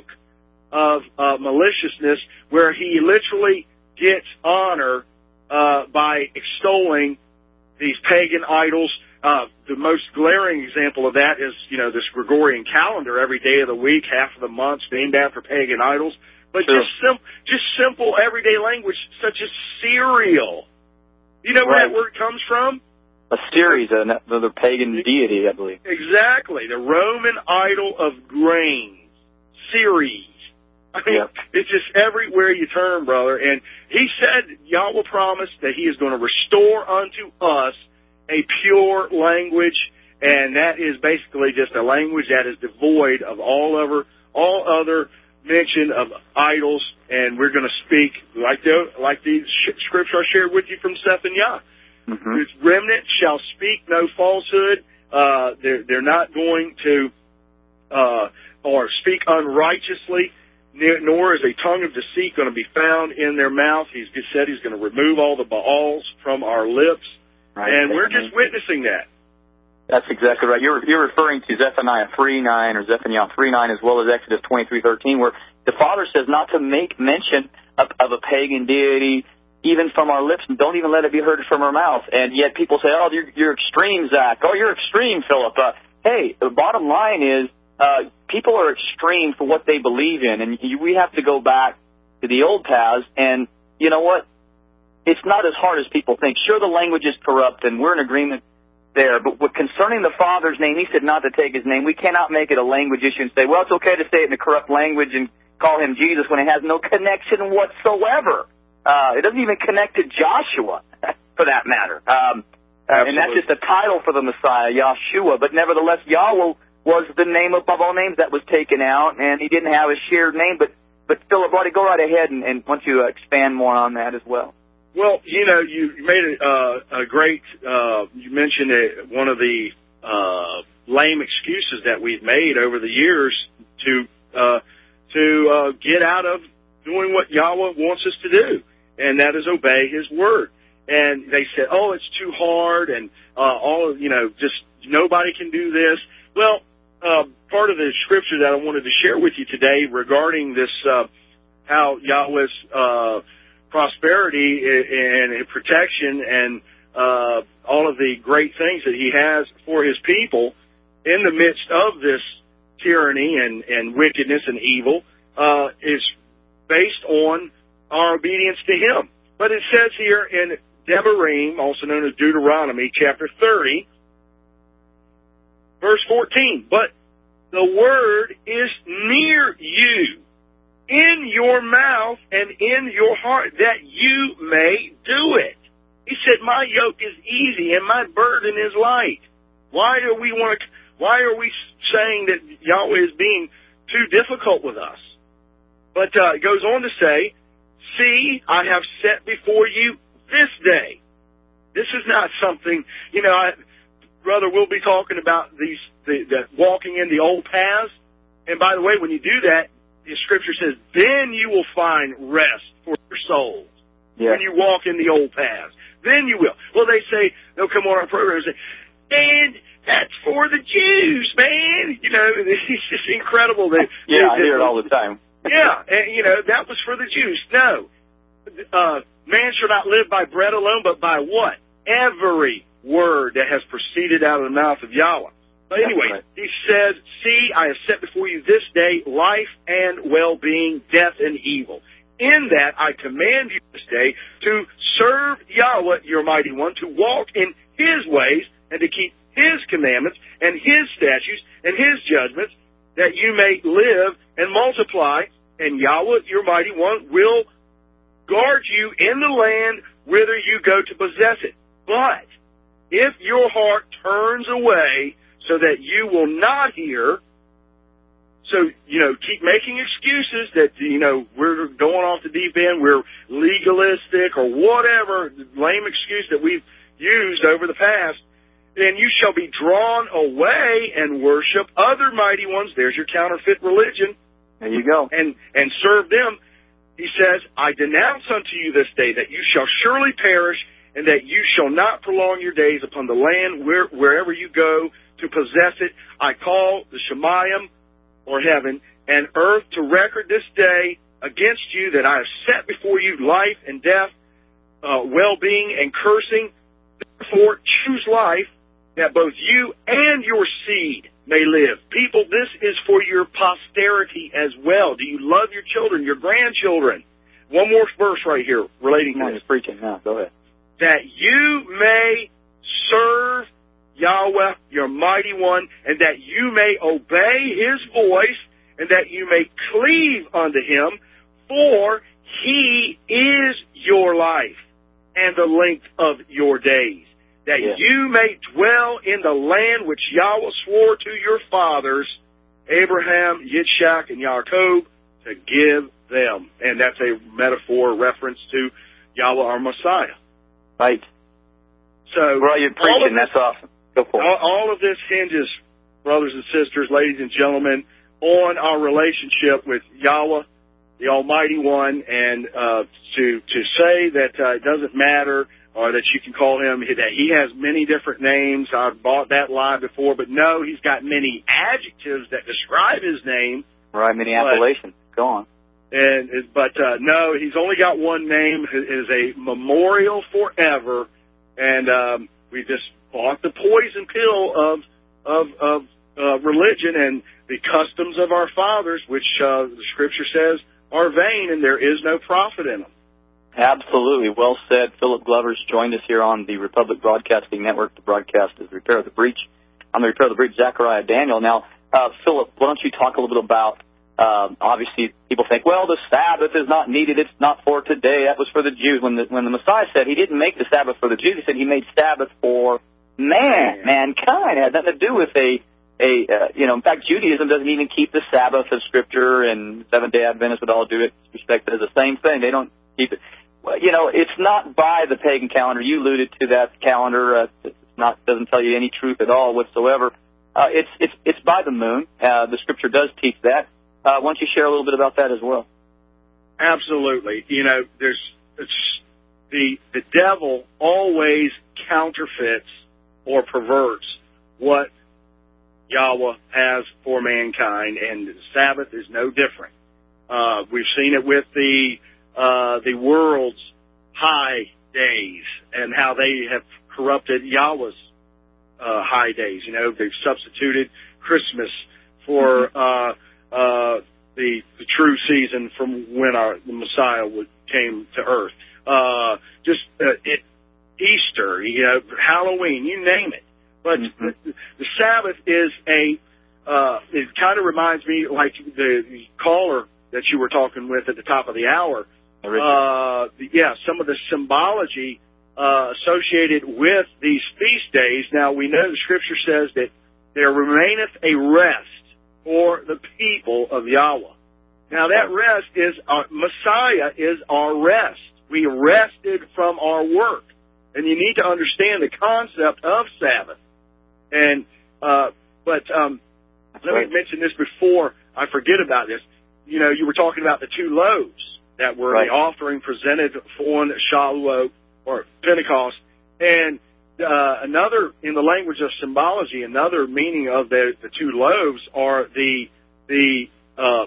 of uh, maliciousness where he literally gets honor uh, by extolling these pagan idols. Uh, the most glaring example of that is, you know, this Gregorian calendar. Every day of the week, half of the month's named after pagan idols. But sure. just sim- just simple everyday language such as cereal. You know where right. that word comes from? A Ceres, another pagan deity, I believe. Exactly. The Roman idol of grains. Ceres. I mean, yep. It's just everywhere you turn, brother. And he said, Yahweh promised that he is going to restore unto us a pure language, and that is basically just a language that is devoid of all other, all other mention of idols, and we're going to speak like the, like the scripture I shared with you from Zephaniah. Mm-hmm. This remnant shall speak no falsehood. Uh, they're, they're not going to, uh, or speak unrighteously, nor is a tongue of deceit going to be found in their mouth. He's just said he's going to remove all the Baals from our lips, right. and we're just witnessing that. That's exactly right. You're, you're referring to Zephaniah three nine or Zephaniah three nine as well as Exodus twenty-three thirteen, where the Father says not to make mention of, of a pagan deity even from our lips, and don't even let it be heard from our mouth. And yet people say, oh, you're, you're extreme, Zach. Oh, you're extreme, Philip. Uh, hey, the bottom line is uh, people are extreme for what they believe in, and you, we have to go back to the old paths. And you know what? It's not as hard as people think. Sure, the language is corrupt, and we're in agreement there. But what, concerning the Father's name, he said not to take his name. We cannot make it a language issue and say, well, it's okay to say it in a corrupt language and call him Jesus when it has no connection whatsoever. Uh, it doesn't even connect to Joshua, for that matter. Um, uh, and that's just a title for the Messiah, Yahshua. But nevertheless, Yahweh was the name above all names that was taken out, and he didn't have a shared name. But, but Philip, buddy, go right ahead and, and want you to expand more on that as well. Well, you know, you made a, uh, a great, uh, you mentioned a, one of the uh, lame excuses that we've made over the years to uh, to uh, get out of doing what Yahweh wants us to do, and that is obey His word. And they said, oh, it's too hard, and uh, all of, you know, just nobody can do this. Well, uh, part of the scripture that I wanted to share with you today regarding this, uh, how Yahweh's uh, prosperity and protection and uh, all of the great things that He has for His people in the midst of this tyranny and, and wickedness and evil uh, is based on our obedience to Him. But it says here in Devarim, also known as Deuteronomy, chapter thirty, verse fourteen, but the word is near you, in your mouth and in your heart, that you may do it. He said, my yoke is easy and my burden is light. Why do we want to, why are we saying that Yahweh is being too difficult with us? But uh, it goes on to say, see, I have set before you this day. This is not something, you know, I, brother, we'll be talking about these, the, the walking in the old paths. And by the way, when you do that, the scripture says, then you will find rest for your souls. Yeah. When you walk in the old paths. Then you will. Well, they say, they'll come on our program and say, and that's for the Jews, man. You know, it's just incredible. That, yeah, that, I hear it all the time. Yeah, and, you know, that was for the Jews. No. Uh, man shall not live by bread alone, but by what? Every word that has proceeded out of the mouth of Yahweh. But anyway, right. He says, see, I have set before you this day life and well-being, death and evil. In that I command you this day to serve Yahweh, your mighty one, to walk in his ways and to keep his commandments and his statutes and his judgments, that you may live and multiply, and Yahweh, your mighty one, will guard you in the land whither you go to possess it. But if your heart turns away so that you will not hear, so, you know, keep making excuses that, you know, we're going off the deep end, we're legalistic or whatever lame excuse that we've used over the past, then you shall be drawn away and worship other mighty ones. There's your counterfeit religion. There you go. And, and serve them. He says, I denounce unto you this day that you shall surely perish, and that you shall not prolong your days upon the land where, wherever you go to possess it. I call the Shemayim, or heaven, and earth to record this day against you, that I have set before you life and death, uh, well-being and cursing. Therefore, choose life, that both you and your seed may live. People, this is for your posterity as well. Do you love your children, your grandchildren? One more verse right here relating to this. Preaching. No, go ahead. That you may serve Yahweh, your mighty one, and that you may obey his voice, and that you may cleave unto him, for he is your life and the length of your days, that yeah. you may dwell in the land which Yahweh swore to your fathers, Abraham, Yitzchak, and Yaakov, to give them. And that's a metaphor, reference to Yahweh, our Messiah. Right. So, well, you're preaching. That's awesome. All, all of this hinges, brothers and sisters, ladies and gentlemen, on our relationship with Yahweh, the Almighty One, and uh, to to say that uh, it doesn't matter, or that you can call him, that he has many different names. I've bought that lie before, but no, he's got many adjectives that describe his name. Right, many appellations. Go on. And but uh, no, he's only got one name. It is a memorial forever, and um, we just bought the poison pill of of of uh, religion and the customs of our fathers, which uh, the Scripture says are vain, and there is no profit in them. Absolutely, well said. Philip Glover's joined us here on the Republic Broadcasting Network. The broadcast is Repair the Breach. I'm the Repair the Breach, Zechariah Daniel. Now, uh, Philip, why don't you talk a little bit about? Um, obviously, people think, well, the Sabbath is not needed. It's not for today. That was for the Jews. When the when the Messiah said he didn't make the Sabbath for the Jews, he said he made Sabbath for man, mankind. It had nothing to do with a, a uh, you know, in fact, Judaism doesn't even keep the Sabbath of Scripture, and Seventh-day Adventists would all do it, respect it as the same thing. They don't keep it. Well, you know, it's not by the pagan calendar. You alluded to that calendar. Uh, it's not doesn't tell you any truth at all whatsoever. Uh, it's it's it's by the moon. Uh, the Scripture does teach that. Uh, why don't you share a little bit about that as well? Absolutely. You know, there's it's, the the devil always counterfeits or perverts what Yahweh has for mankind, and the Sabbath is no different. Uh, we've seen it with the uh, the world's high days and how they have corrupted Yahweh's uh, high days. You know, they've substituted Christmas for uh, uh, the the true season from when our the Messiah would, came to earth. Uh, just uh, it, Easter, you know, Halloween, you name it. But mm-hmm. the, the Sabbath is a, uh, it kind of reminds me, like the caller that you were talking with at the top of the hour, uh, yeah, some of the symbology uh, associated with these feast days. Now, we know the Scripture says that there remaineth a rest for the people of Yahweh. Now, that rest is, uh, Messiah is our rest. We rested from our work. And you need to understand the concept of Sabbath. And, uh, but, um, let me mention this before I forget about this. You know, you were talking about the two loaves that were right. the offering presented on Shavuot or Pentecost. And, uh, another, in the language of symbology, another meaning of the, the two loaves are the, the, uh,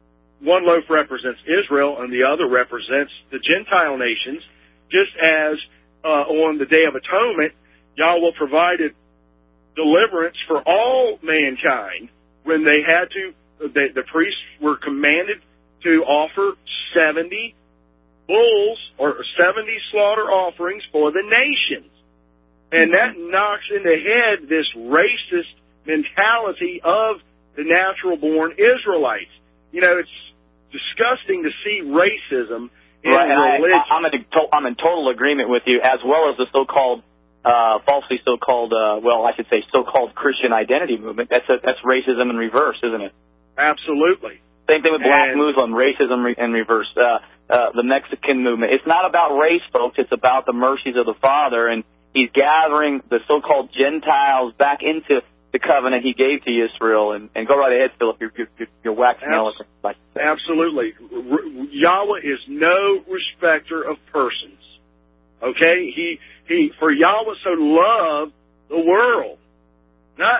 one loaf represents Israel and the other represents the Gentile nations, just as uh, on the Day of Atonement, Yahweh provided deliverance for all mankind when they had to, the, the priests were commanded to offer seventy bulls or seventy slaughter offerings for the nations. And that knocks in the head this racist mentality of the natural-born Israelites. You know, it's disgusting to see racism in right, and religion. I, I'm, in, I'm in total agreement with you, as well as the so-called, uh, falsely so-called, uh, well, I should say so-called Christian identity movement. That's a, that's racism in reverse, isn't it? Absolutely. Same thing with black and, Muslim, racism re- in reverse. Uh, uh, the Mexican movement. It's not about race, folks. It's about the mercies of the Father, and He's gathering the so-called Gentiles back into the covenant He gave to Israel. And, and go right ahead, Philip. You're, you're, you're waxing eloquent. Like Absolutely. R- Yahweh is no respecter of persons. Okay? He, he, for Yahweh so loved the world, not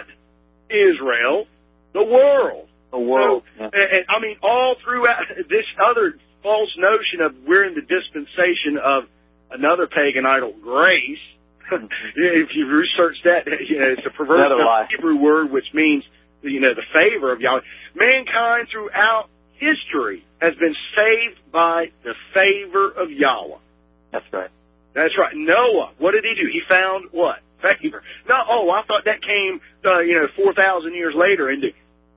Israel, the world. The world. So, yeah. and, and, I mean, all throughout this other false notion of we're in the dispensation of another pagan idol, grace. If you research that, you know, it's a perverted Hebrew word which means, you know, the favor of Yahweh. Mankind throughout history has been saved by the favor of Yahweh. That's right. That's right. Noah, what did he do? He found what? Favor. No, oh, I thought that came, uh, you know, four thousand years later in the,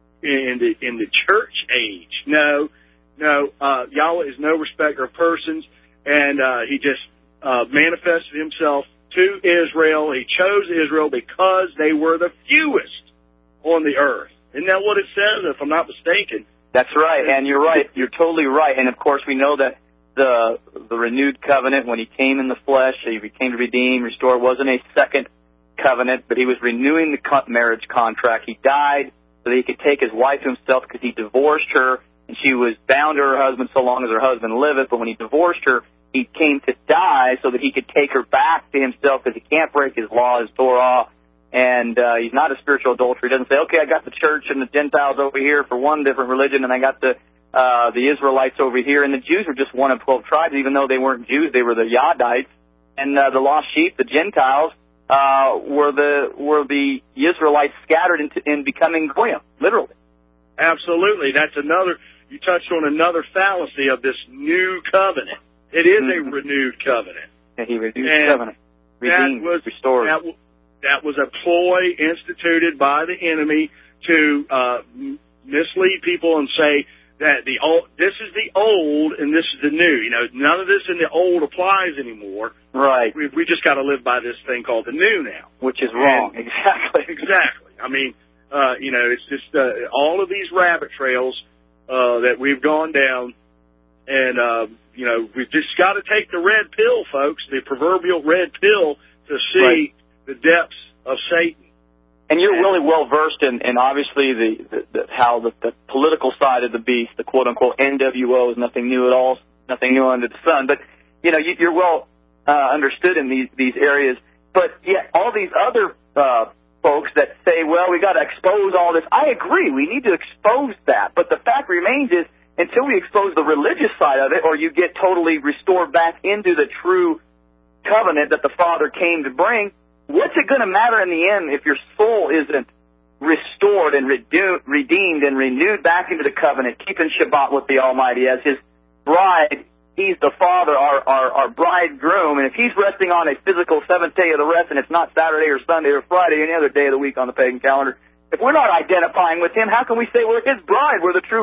in the, in the church age. No, no, uh, Yahweh is no respecter of persons, and, uh, he just, uh, manifested himself to Israel. He chose Israel because they were the fewest on the earth. Isn't that what it says, if I'm not mistaken? That's right, and you're right. You're totally right. And, of course, we know that the the renewed covenant, when He came in the flesh, He became to redeem, restore, wasn't a second covenant, but He was renewing the marriage contract. He died so that He could take His wife to Himself because He divorced her, and she was bound to her husband so long as her husband liveth. But when He divorced her, He came to die so that He could take her back to Himself, because He can't break His law, His Torah. And uh, He's not a spiritual adulterer. He doesn't say, okay, I got the church and the Gentiles over here for one different religion, and I got the uh, the Israelites over here. And the Jews were just one of twelve tribes. Even though they weren't Jews, they were the Yahdites. And uh, the lost sheep, the Gentiles, uh, were the were the Israelites scattered into in becoming goyim, literally. Absolutely. That's another, you touched on another fallacy of this new covenant. It is mm-hmm. a renewed covenant. Yeah, He renewed the covenant. Redeemed, that was, restored. That, that was a ploy instituted by the enemy to uh, mislead people and say that the old, this is the old and this is the new. You know, none of this in the old applies anymore. Right. We, we just got to live by this thing called the new now. Which is wrong. And, exactly. Exactly. I mean, uh, you know, it's just uh, all of these rabbit trails uh, that we've gone down. And, uh, you know, we've just got to take the red pill, folks, the proverbial red pill, to see right. the depths of Satan. And you're really well versed in, in obviously the, the, the how the, the political side of the beast, the quote unquote N W O, is nothing new at all, nothing new under the sun. But you know, you, you're well uh, understood in these these areas. But yet, all these other uh, folks that say, well, we got to expose all this. I agree, we need to expose that. But the fact remains is, until we expose the religious side of it, or you get totally restored back into the true covenant that the Father came to bring, what's it going to matter in the end if your soul isn't restored and redu- redeemed and renewed back into the covenant, keeping Shabbat with the Almighty as His bride? He's the Father, our, our, our bridegroom, and if He's resting on a physical seventh day of the rest, and it's not Saturday or Sunday or Friday, any other day of the week on the pagan calendar, if we're not identifying with Him, how can we say we're His bride? We're the true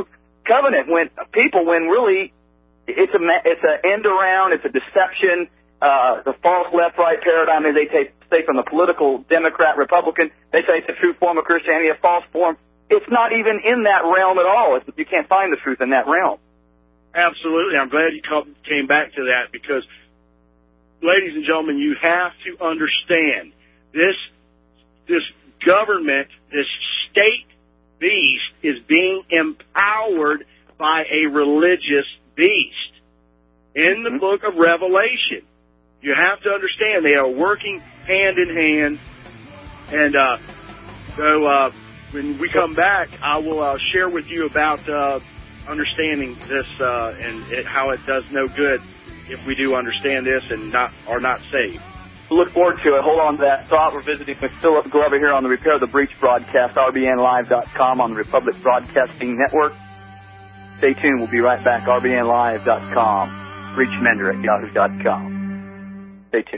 covenant when people, when really it's a it's an end around, it's a deception. Uh, the false left-right paradigm, as they take, say from the political Democrat, Republican, they say it's a true form of Christianity, a false form. It's not even in that realm at all. It's, you can't find the truth in that realm. Absolutely. I'm glad you came back to that because, ladies and gentlemen, you have to understand this, this government, this state beast is being empowered by a religious beast. In the book of Revelation, you have to understand they are working hand in hand. And uh, so uh, when we come back, I will uh, share with you about uh, understanding this uh, and it, how it does no good if we do understand this and not are not saved. Look forward to it. Hold on to that thought. We're visiting with Philip Glover here on the Repair the Breach broadcast, R B N live dot com on the Republic Broadcasting Network. Stay tuned. We'll be right back, R B N live dot com. Breach Mender at yahoo dot com. Stay tuned.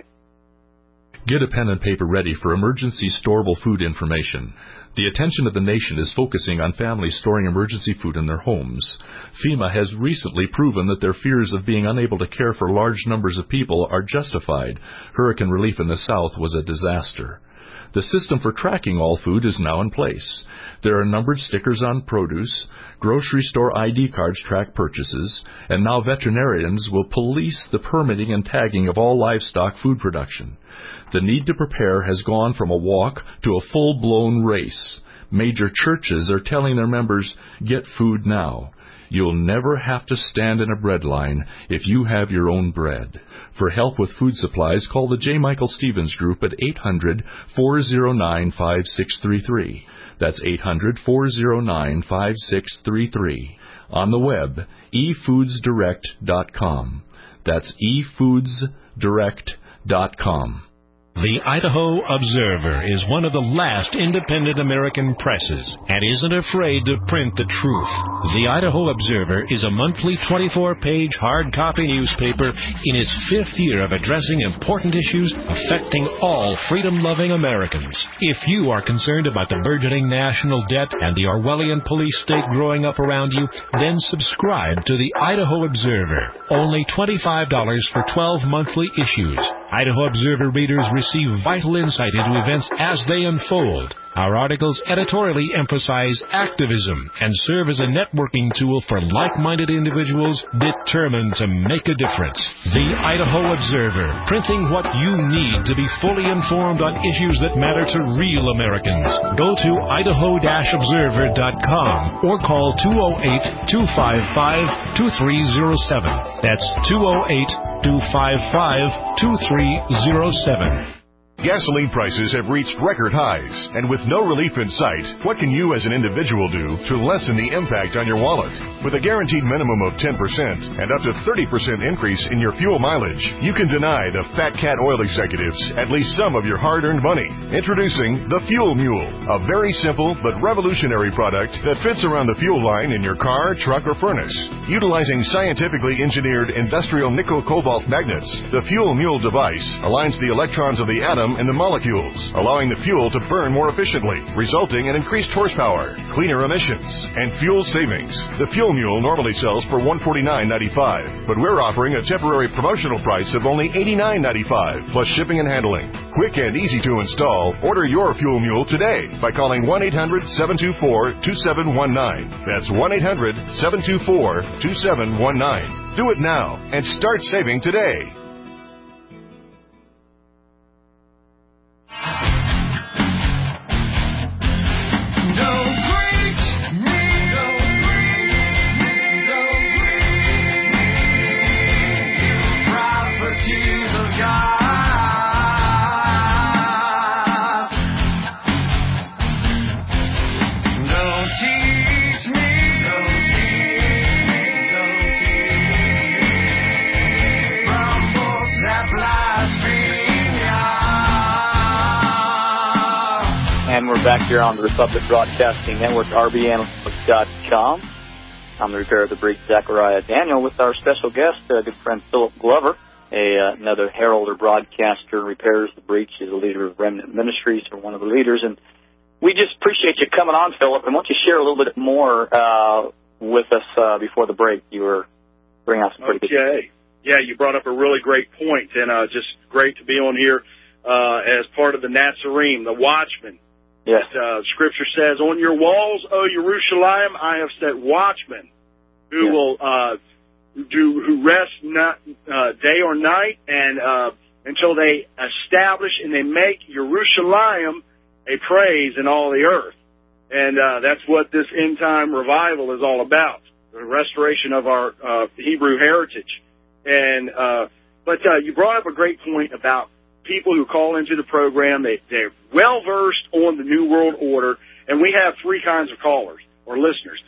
Get a pen and paper ready for emergency storable food information. The attention of the nation is focusing on families storing emergency food in their homes. FEMA has recently proven that their fears of being unable to care for large numbers of people are justified. Hurricane relief in the South was a disaster. The system for tracking all food is now in place. There are numbered stickers on produce, grocery store I D cards track purchases, and now veterinarians will police the permitting and tagging of all livestock food production. The need to prepare has gone from a walk to a full-blown race. Major churches are telling their members, get food now. You'll never have to stand in a bread line if you have your own bread. For help with food supplies, call the J. Michael Stevens Group at eight hundred, four oh nine, five six three three. That's eight hundred, four oh nine, five six three three. On the web, e foods direct dot com. That's e foods direct dot com. The Idaho Observer is one of the last independent American presses and isn't afraid to print the truth. The Idaho Observer is a monthly twenty-four page hard copy newspaper in its fifth year of addressing important issues affecting all freedom-loving Americans. If you are concerned about the burgeoning national debt and the Orwellian police state growing up around you, then subscribe to the Idaho Observer. Only twenty-five dollars for twelve monthly issues. Idaho Observer readers receive vital insight into events as they unfold. Our articles editorially emphasize activism and serve as a networking tool for like-minded individuals determined to make a difference. The Idaho Observer, printing what you need to be fully informed on issues that matter to real Americans. Go to idaho dash observer dot com or call two oh eight, two five five, two three oh seven. That's two oh eight, two five five, two three oh seven. Gasoline prices have reached record highs, and with no relief in sight, what can you as an individual do to lessen the impact on your wallet? With a guaranteed minimum of ten percent and up to thirty percent increase in your fuel mileage, you can deny the Fat Cat oil executives at least some of your hard-earned money. Introducing the Fuel Mule, a very simple but revolutionary product that fits around the fuel line in your car, truck, or furnace. Utilizing scientifically engineered industrial nickel-cobalt magnets, the Fuel Mule device aligns the electrons of the atom and the molecules, allowing the fuel to burn more efficiently, resulting in increased horsepower, cleaner emissions, and fuel savings. The Fuel Mule normally sells for one hundred forty-nine ninety-five, but we're offering a temporary promotional price of only eighty-nine ninety-five, plus shipping and handling. Quick and easy to install. Order your Fuel Mule today by calling one eight hundred, seven two four, two seven one nine. That's one eight hundred, seven two four, two seven one nine. Do it now and start saving today. And we're back here on the Republic Broadcasting Network, R B N dot com. I'm the Repair of the Breach, Zachariah Daniel, with our special guest, uh, good friend Philip Glover, a uh, another herald or broadcaster, repairs the breach. He's a leader of Remnant Ministries, or one of the leaders. And we just appreciate you coming on, Philip. And why don't you share a little bit more uh, with us uh, before the break. You were bringing out some pretty good. Okay. Yeah, you brought up a really great point, and uh, just great to be on here uh, as part of the Nazarene, the watchman. Yes. Uh, scripture says, "On your walls, O Jerusalem, I have set watchmen who yes. will uh, do who rest not uh, day or night, and uh, until they establish and they make Jerusalem a praise in all the earth." And uh, that's what this end time revival is all about: the restoration of our uh, Hebrew heritage. And uh, but uh, you brought up a great point about people who call into the program. They they're well versed on the New World Order, and we have three kinds of callers or listeners: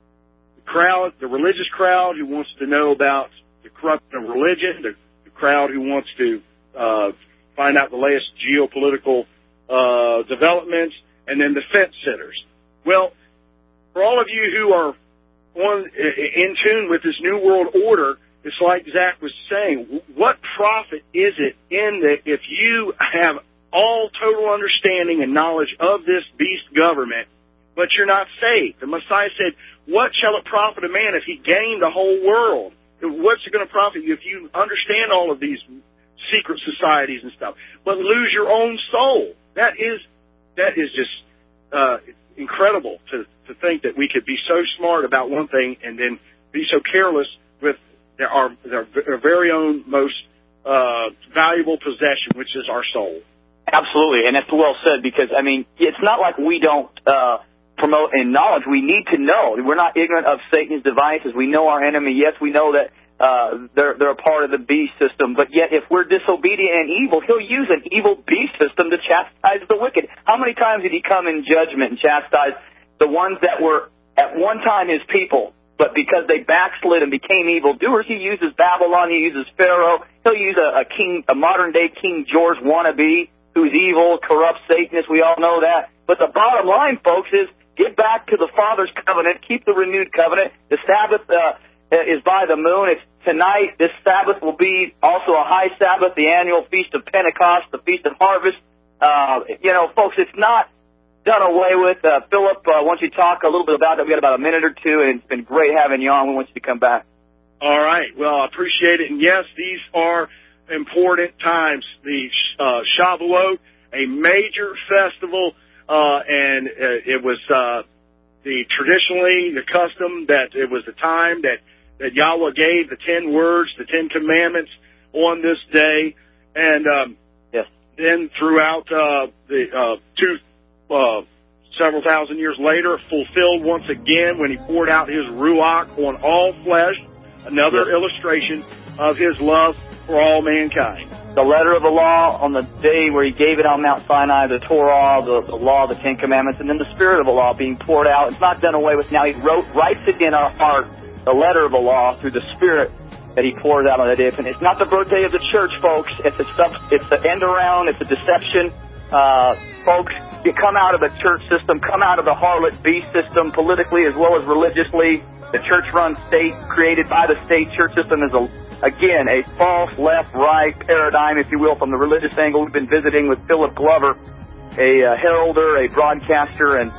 the crowd, the religious crowd who wants to know about the corruption of religion, the, the crowd who wants to uh, find out the latest geopolitical uh, developments, and then the fence sitters. Well, for all of you who are on in tune with this New World Order, it's like Zach was saying, what profit is it in that if you have all total understanding and knowledge of this beast government, but you're not saved? The Messiah said, what shall it profit a man if he gained the whole world? What's it going to profit you if you understand all of these secret societies and stuff, but lose your own soul? That is, that is just uh, incredible to, to think that we could be so smart about one thing and then be so careless with Our, our very own most uh, valuable possession, which is our soul. Absolutely, and that's well said, because, I mean, it's not like we don't uh, promote in knowledge. We need to know. We're not ignorant of Satan's devices. We know our enemy. Yes, we know that uh, they're, they're a part of the beast system, but yet if we're disobedient and evil, he'll use an evil beast system to chastise the wicked. How many times did he come in judgment and chastise the ones that were at one time his people? But because they backslid and became evildoers, he uses Babylon, he uses Pharaoh. He'll use a, a king, a modern-day King George wannabe who's evil, corrupt Satanist. We all know that. But the bottom line, folks, is get back to the Father's covenant, keep the renewed covenant. The Sabbath uh, is by the moon. It's tonight. This Sabbath will be also a high Sabbath, the annual Feast of Pentecost, the Feast of Harvest. Uh, you know, folks, it's not done away with. Uh, Philip, uh, why don't you talk a little bit about that? We've got about a minute or two, and it's been great having you on. We want you to come back. All right. Well, I appreciate it. And, yes, these are important times. The uh, Shavuot, a major festival, uh, and uh, it was uh, the traditionally the custom that it was the time that, that Yahweh gave the ten words, the Ten Commandments on this day. And um, yes. then throughout uh, the uh, two Uh, several thousand years later, fulfilled once again when he poured out his Ruach on all flesh, another yes. illustration of his love for all mankind. The letter of the law on the day where he gave it on Mount Sinai, the Torah, the, the law, the Ten Commandments, and then the Spirit of the law being poured out. It's not done away with now. He wrote, writes it in our heart, the letter of the law, through the Spirit that he pours out on that day. And it's not the birthday of the church, folks. It's a stuff. It's the end around. It's a deception. Uh, folks, you come out of the church system, come out of the harlot beast system, politically as well as religiously. The church-run state, created by the state church system, is, a, again, a false left-right paradigm, if you will, from the religious angle. We've been visiting with Philip Glover, a uh, heralder, a broadcaster, and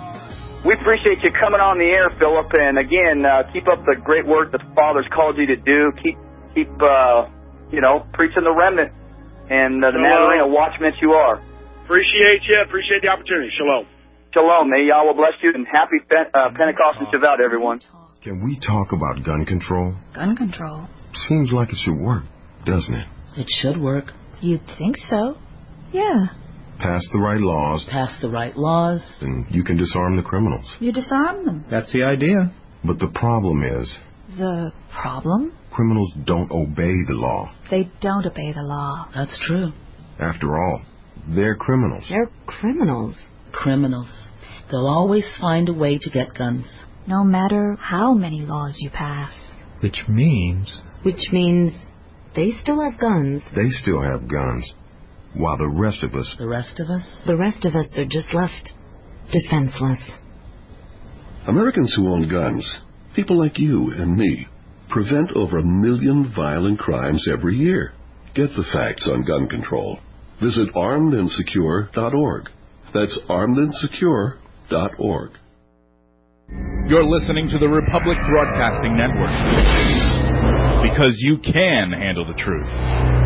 we appreciate you coming on the air, Philip. And, again, uh, keep up the great work that the Father's called you to do. Keep, keep uh, you know, preaching the remnant and uh, the Nazarene watchmen you are. Appreciate you. Appreciate the opportunity. Shalom. Shalom. May Yahweh bless you, and happy uh, Pentecost and Shabbat, everyone. Can we talk about gun control? Gun control? Seems like it should work, doesn't it? It should work. You'd think so. Yeah. Pass the right laws. Pass the right laws. And you can disarm the criminals. You disarm them. That's the idea. But the problem is... The problem? Criminals don't obey the law. They don't obey the law. That's true. After all, they're criminals. They're criminals. Criminals. They'll always find a way to get guns. No matter how many laws you pass. Which means... Which means they still have guns. They still have guns. While the rest of us... The rest of us? The rest of us are just left defenseless. Americans who own guns, people like you and me, prevent over a million violent crimes every year. Get the facts on gun control. Visit armed and secure dot org. That's armed and secure dot org. You're listening to the Republic Broadcasting Network, because you can handle the truth.